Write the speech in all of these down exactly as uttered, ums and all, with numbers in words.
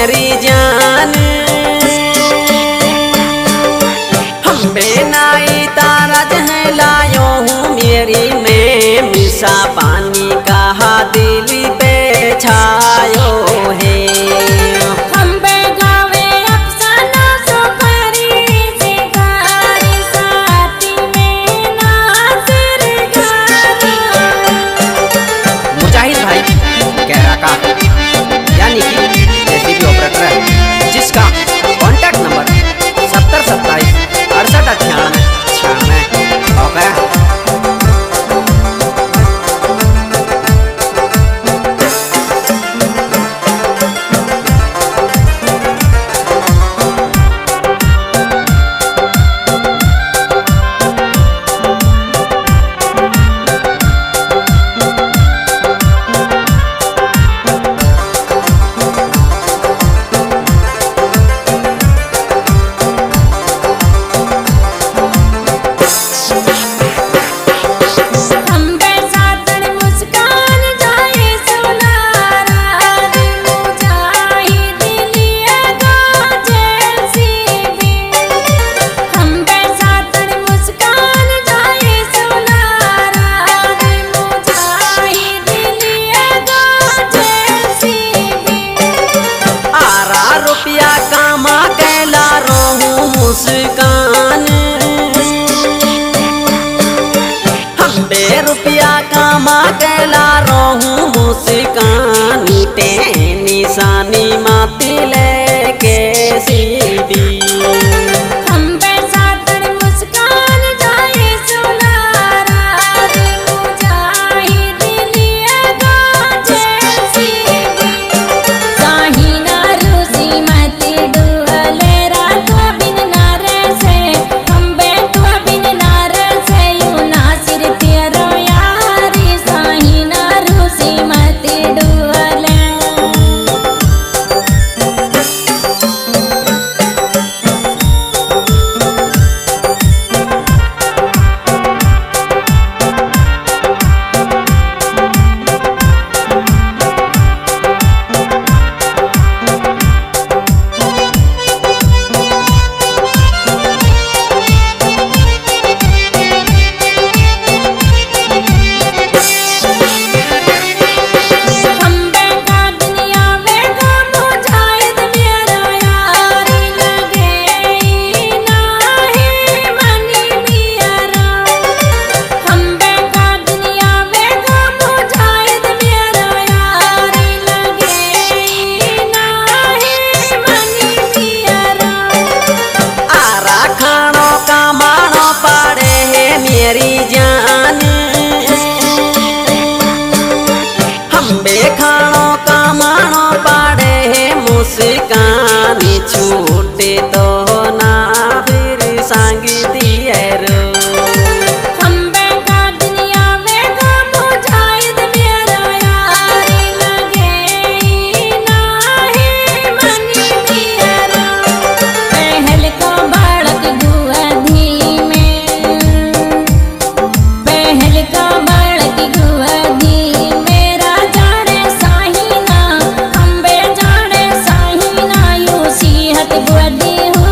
मेरी जान हम बेनाई तारा जहाँ लायो हूँ मेरी में मिसा पानी कहा दिल पे छायो है। यानी कि जेसीबी ऑपरेटर है जिसका कॉन्टैक्ट नंबर सत्तर सत्ताईस अड़सठ अठानवे छियानवे ओके। मुस्कान हम बे रुपया कमा के ला रहूं मुस्कान ते निशानी माती लेके सीधी मेरी जान हम बेखाणो कमाणो पाड़े मुस्कान छूटे तो ना फिर सांगी दिए रो। बुआ दी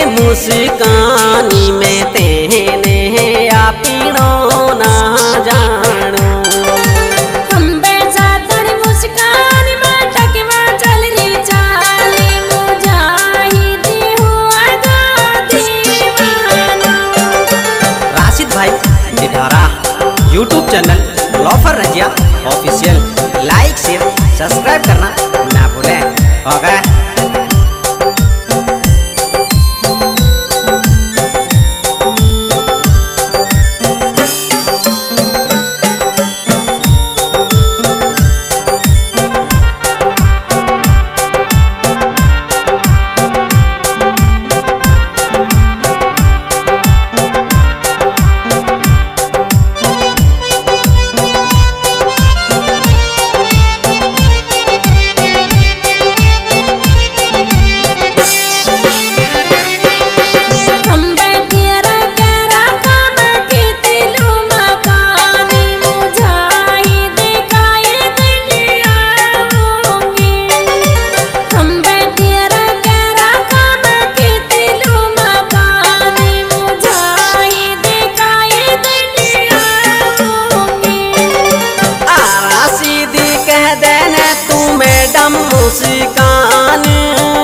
मुस्कानी में तेने आपीनो ना जानो। हम बेचा तेरी मुस्कान में टकवा चल री चाली मुजाहिदी हुआ गा दीवाना। राशिद भाई डिढारा YouTube channel loafer Razia official like share subscribe करना ना भूलें। ओके। मुस्कान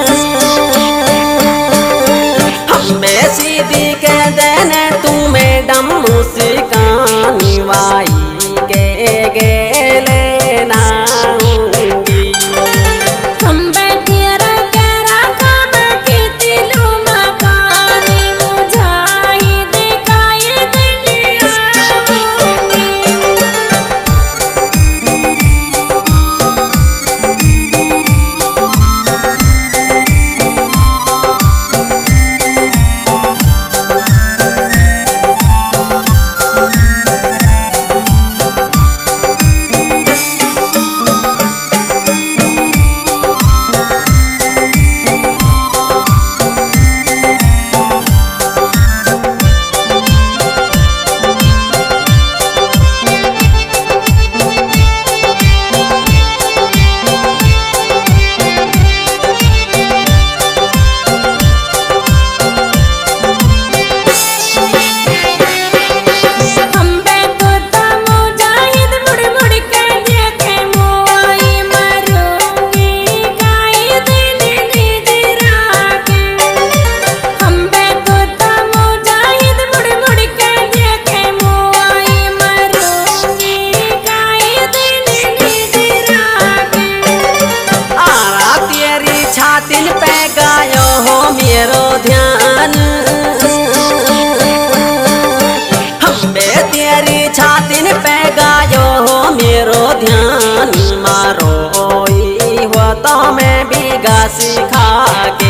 हमें सीधी कह देने तू मैडम मुस्कान वाई के गेले ना होंगी। हम बैठिया करा काम के तिलु मकानी मुजाहिद कायद नियामोंगी। छातिन पे गायो हो मेरो ध्यान हम्बे तेरी छातिन पे गायो हो मेरो ध्यान मारो हुआ तो मैं बिगा सिखा के।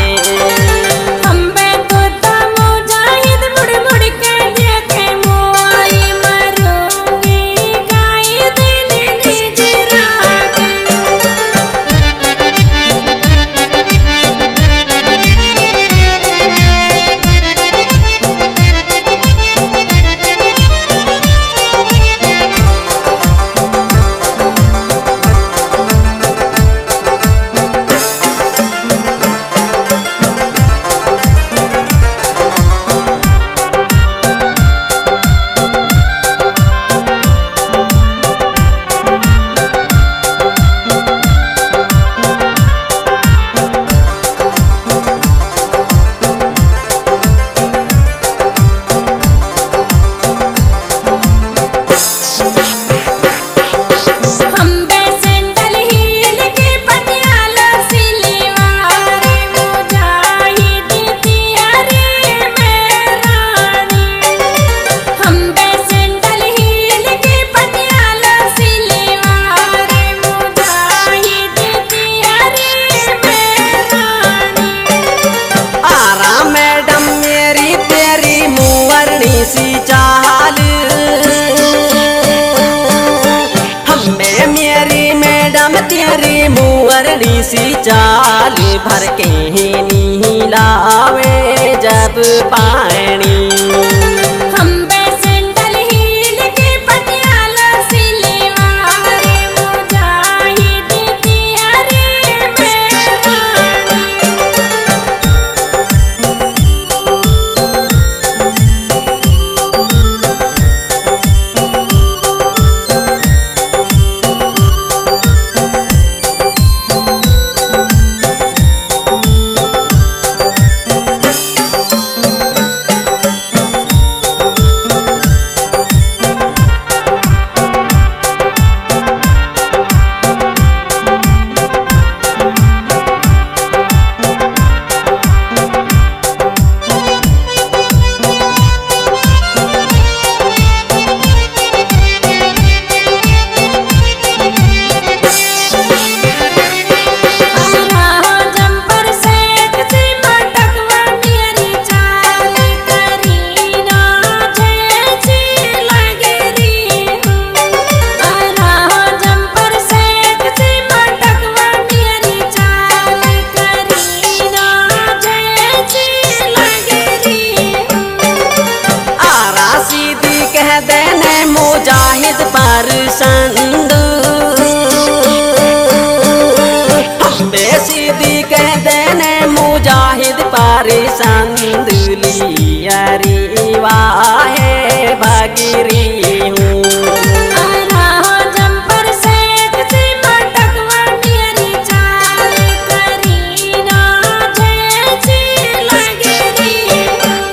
सी चाल हमें मेरी मैडम तेरी मुअरड़ी सी चाल भर के ही लावे जब पानी। गिरी हूँ। आराहो जंपर सेठ से मटकवा मेरी चाल करीना जैसी लगे री।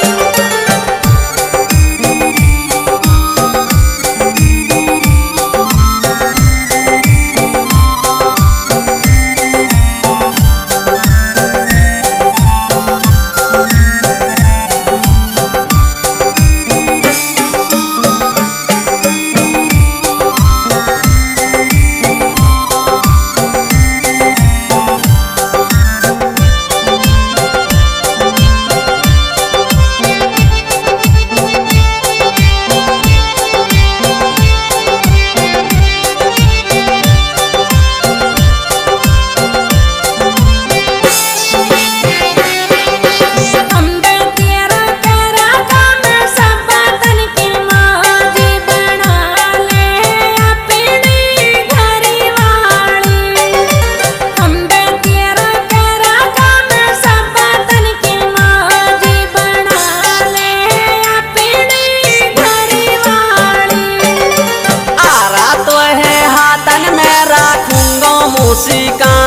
अंबे तेरा तेरा काम सब तन की मौजी बना ले अपनी घरी वाली। अंबे तेरा तेरा काम सब तन की मौजी बना ले अपनी घरी वाली। आरा तो है हाथन में रखूंगा मुस्कान।